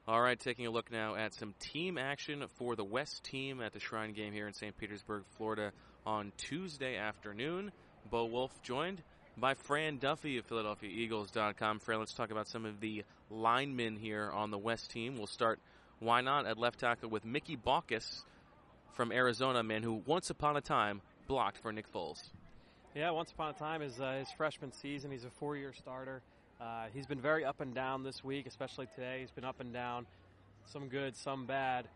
All right, taking a look now at some team action for the West team at the Shrine Game here in St. Petersburg, Florida on Tuesday afternoon. Bo Wolf joined by Fran Duffy of PhiladelphiaEagles.com. Fran, let's talk about some of the linemen here on the West team. We'll start, why not, at left tackle with Mickey Baucus from Arizona, man, who once upon a time blocked for Nick Foles. Yeah, once upon a time, his freshman season, he's a four-year starter. He's been very up and down this week, especially today. He's been up and down, some good, some bad.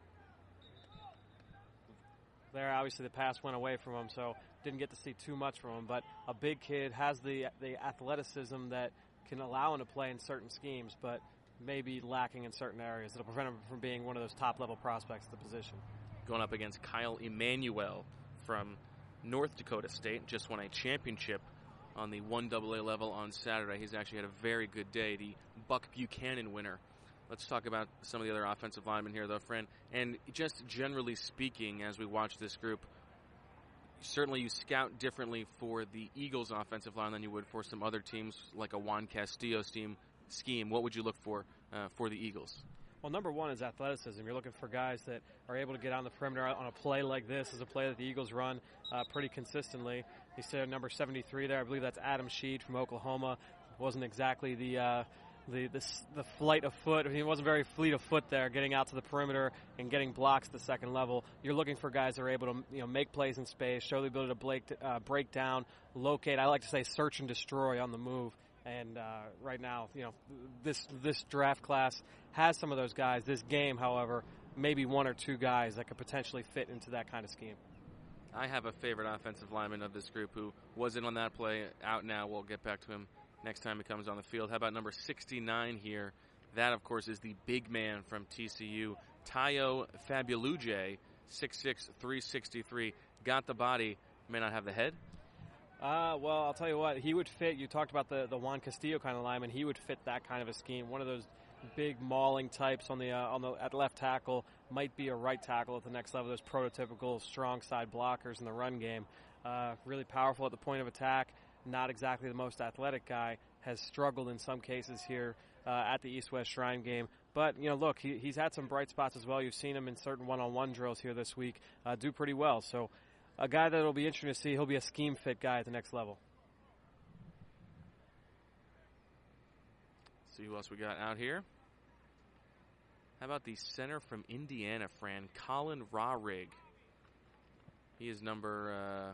There, obviously, the pass went away from him, so didn't get to see too much from him. But a big kid, has the athleticism that can allow him to play in certain schemes, but maybe lacking in certain areas. It'll prevent him from being one of those top-level prospects at the position. Going up against Kyle Emmanuel from North Dakota State, just won a championship on the 1AA level on Saturday. He's actually had a very good day, the Buck Buchanan winner. Let's talk about some of the other offensive linemen here, though, Fran. And just generally speaking, as we watch this group, certainly you scout differently for the Eagles offensive line than you would for some other teams, like a Juan Castillo scheme. What would you look for the Eagles? Well, number one is athleticism. You're looking for guys that are able to get on the perimeter on a play like this. Is a play that the Eagles run pretty consistently. You said number 73 there. I believe that's Adam Sheed from Oklahoma. Wasn't exactly the flight of foot. He wasn't very fleet of foot there, getting out to the perimeter and getting blocks at the second level. You're looking for guys that are able to make plays in space, show the ability to break down, locate. I like to say search and destroy on the move. And right now, this draft class has some of those guys. This game, however, maybe one or two guys that could potentially fit into that kind of scheme. I have a favorite offensive lineman of this group who was in on that play, out now. We'll get back to him next time he comes on the field. How about number 69 here? That, of course, is the big man from TCU, Tayo Fabuluje, 6'6", 363. Got the body, may not have the head. Well, I'll tell you what, he would fit. You talked about the Juan Castillo kind of lineman. He would fit that kind of a scheme. One of those big mauling types on the at left tackle, might be a right tackle at the next level. Those prototypical strong side blockers in the run game. Really powerful at the point of attack. Not exactly the most athletic guy. Has struggled in some cases here at the East-West Shrine Game. But, look, he's had some bright spots as well. You've seen him in certain one-on-one drills here this week do pretty well. So a guy that will be interesting to see. He'll be a scheme fit guy at the next level. See who else we got out here. How about the center from Indiana, Fran, Colin Rahrig. He is number,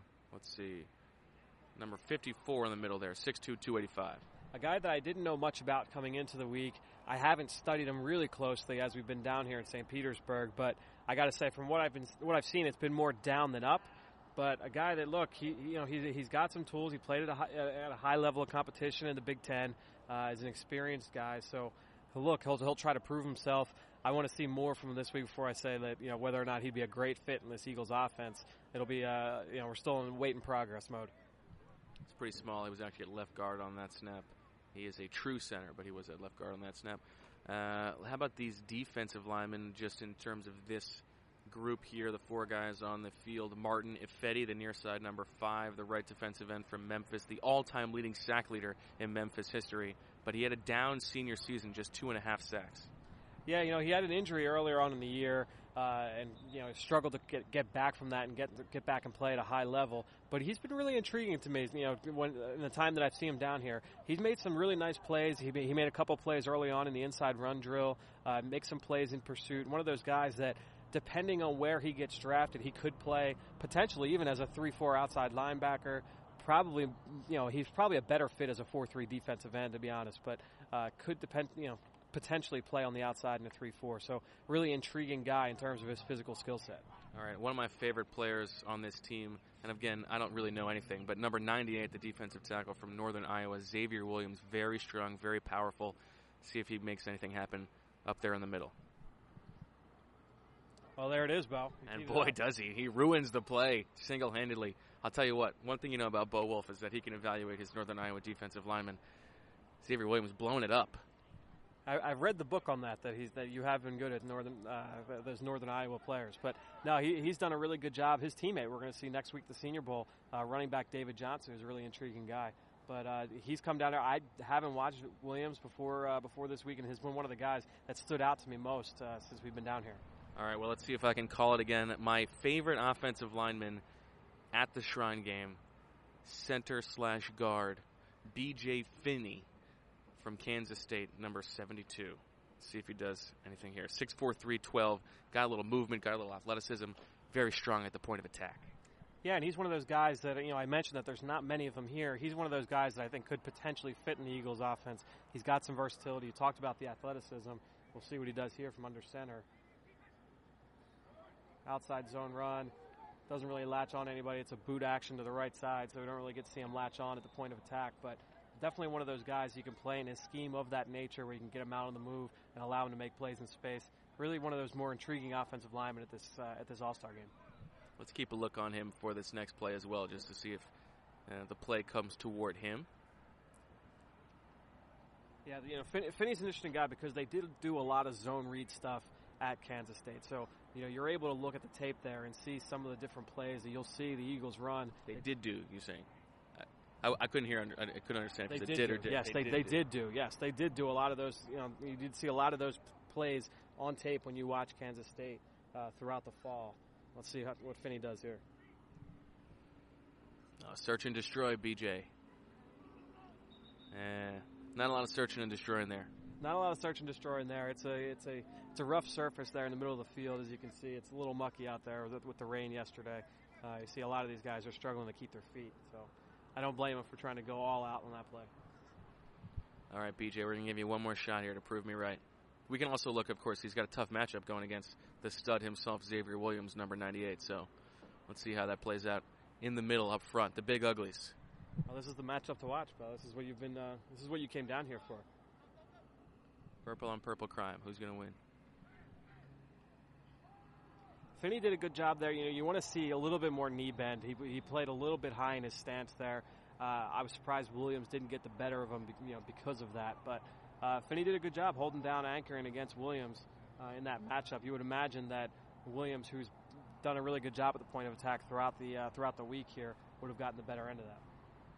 number 54 in the middle there, 6'2", 285. A guy that I didn't know much about coming into the week. I haven't studied him really closely as we've been down here in St. Petersburg, but I got to say, from what I've seen, it's been more down than up. But a guy that, look, he's got some tools. He played at a high level of competition in the Big Ten. Is an experienced guy. So, look, he'll try to prove himself. I want to see more from him this week before I say that whether or not he'd be a great fit in this Eagles offense. It'll be we're still in wait and progress mode. It's pretty small. He was actually at left guard on that snap. He is a true center, but he was at left guard on that snap. How about these defensive linemen just in terms of this group here, the four guys on the field? Martin Ifedi, the near side, number 5, the right defensive end from Memphis, the all-time leading sack leader in Memphis history. But he had a down senior season, just 2.5 sacks. Yeah, he had an injury earlier on in the year, and struggled to get back from that and get back and play at a high level. But he's been really intriguing to me. In the time that I've seen him down here, he's made some really nice plays. He made a couple plays early on in the inside run drill, make some plays in pursuit. One of those guys that, depending on where he gets drafted, he could play potentially even as a 3-4 outside linebacker. Probably, he's probably a better fit as a 4-3 defensive end, to be honest. But could potentially play on the outside in a 3-4. So really intriguing guy in terms of his physical skill set. All right, one of my favorite players on this team, and again, I don't really know anything, but number 98, the defensive tackle from Northern Iowa, Xavier Williams, very strong, very powerful. See if he makes anything happen up there in the middle. Well, there it is, Bo. And boy, does he. He ruins the play single-handedly. I'll tell you what, one thing you know about Bo Wolf is that he can evaluate his Northern Iowa defensive lineman. Xavier Williams blowing it up. I've read the book on that you have been good at those Northern Iowa players. But no, he's done a really good job. His teammate, we're going to see next week, the Senior Bowl, running back David Johnson, who's a really intriguing guy. But he's come down there. I haven't watched Williams before this week, and he's been one of the guys that stood out to me most since we've been down here. All right, well, let's see if I can call it again. My favorite offensive lineman at the Shrine Game, center/guard, B.J. Finney from Kansas State, number 72. Let's see if he does anything here. 6'4", 312, got a little movement, got a little athleticism, very strong at the point of attack. Yeah, and he's one of those guys that, I mentioned that there's not many of them here. He's one of those guys that I think could potentially fit in the Eagles offense. He's got some versatility. You talked about the athleticism. We'll see what he does here from under center. Outside zone run. Doesn't really latch on anybody. It's a boot action to the right side, so we don't really get to see him latch on at the point of attack. But definitely one of those guys you can play in a scheme of that nature where you can get him out on the move and allow him to make plays in space. Really one of those more intriguing offensive linemen at this All-Star game. Let's keep a look on him for this next play as well, just to see if the play comes toward him. Yeah, Finney's an interesting guy because they did do a lot of zone read stuff at Kansas State. So, you're able to look at the tape there and see some of the different plays that you'll see the Eagles run. They did do, you're saying? I couldn't hear, I couldn't understand if they did or did. Yes, they did do. Yes, they did do a lot of those. You did see a lot of those plays on tape when you watch Kansas State throughout the fall. Let's see what Finney does here. Search and destroy, BJ. Not a lot of searching and destroying there. Not a lot of search and destroy in there. It's a rough surface there in the middle of the field, as you can see. It's a little mucky out there with the rain yesterday. You see a lot of these guys are struggling to keep their feet. So I don't blame them for trying to go all out on that play. All right, BJ, we're going to give you one more shot here to prove me right. We can also look, of course, he's got a tough matchup going against the stud himself, Xavier Williams, number 98. So let's see how that plays out in the middle up front, the big uglies. Well, this is the matchup to watch, Bo. This is what this is what you came down here for. Purple on purple crime. Who's going to win? Finney did a good job there. You want to see a little bit more knee bend. He played a little bit high in his stance there. I was surprised Williams didn't get the better of him, because of that. But Finney did a good job holding down, anchoring against Williams in that matchup. You would imagine that Williams, who's done a really good job at the point of attack throughout the week here, would have gotten the better end of that.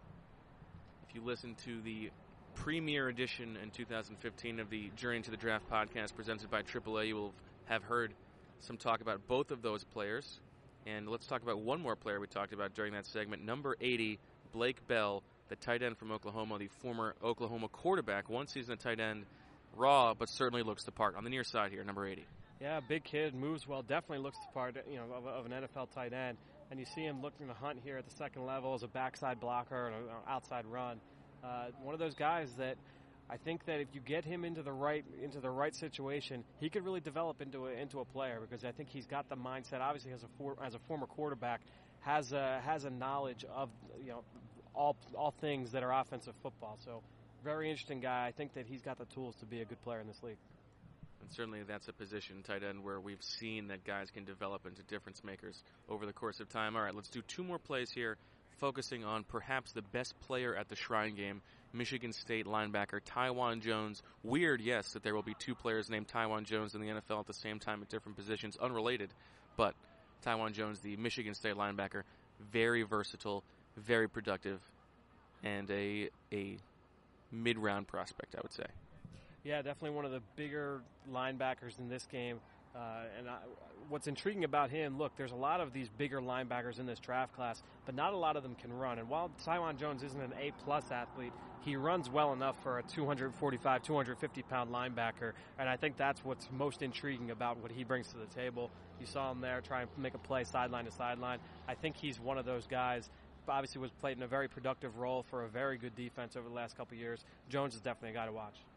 If you listen to the premiere edition in 2015 of the Journey to the Draft podcast presented by AAA, you will have heard some talk about both of those players. And let's talk about one more player we talked about during that segment, number 80, Blake Bell, the tight end from Oklahoma, the former Oklahoma quarterback, one season at tight end, raw, but certainly looks the part. On the near side here, number 80. Yeah, big kid, moves well, definitely looks the part, of an NFL tight end. And you see him looking to hunt here at the second level as a backside blocker and an outside run. One of those guys that I think that if you get him into the right situation, he could really develop into a player, because I think he's got the mindset. Obviously, as a former quarterback, has a knowledge of all things that are offensive football. So, very interesting guy. I think that he's got the tools to be a good player in this league. And certainly that's a position, tight end, where we've seen that guys can develop into difference makers over the course of time. All right, let's do two more plays here, focusing on perhaps the best player at the Shrine Game, Michigan State linebacker Taiwan Jones. Weird, yes, that there will be two players named Taiwan Jones in the NFL at the same time at different positions, unrelated, but Taiwan Jones, the Michigan State linebacker, very versatile, very productive, and a mid-round prospect, I would say. Yeah, definitely one of the bigger linebackers in this game. What's intriguing about him, look, there's a lot of these bigger linebackers in this draft class, but not a lot of them can run. And while Taiwan Jones isn't an A-plus athlete, he runs well enough for a 245, 250-pound linebacker. And I think that's what's most intriguing about what he brings to the table. You saw him there try and make a play sideline to sideline. I think he's one of those guys. Obviously was played in a very productive role for a very good defense over the last couple of years. Jones is definitely a guy to watch.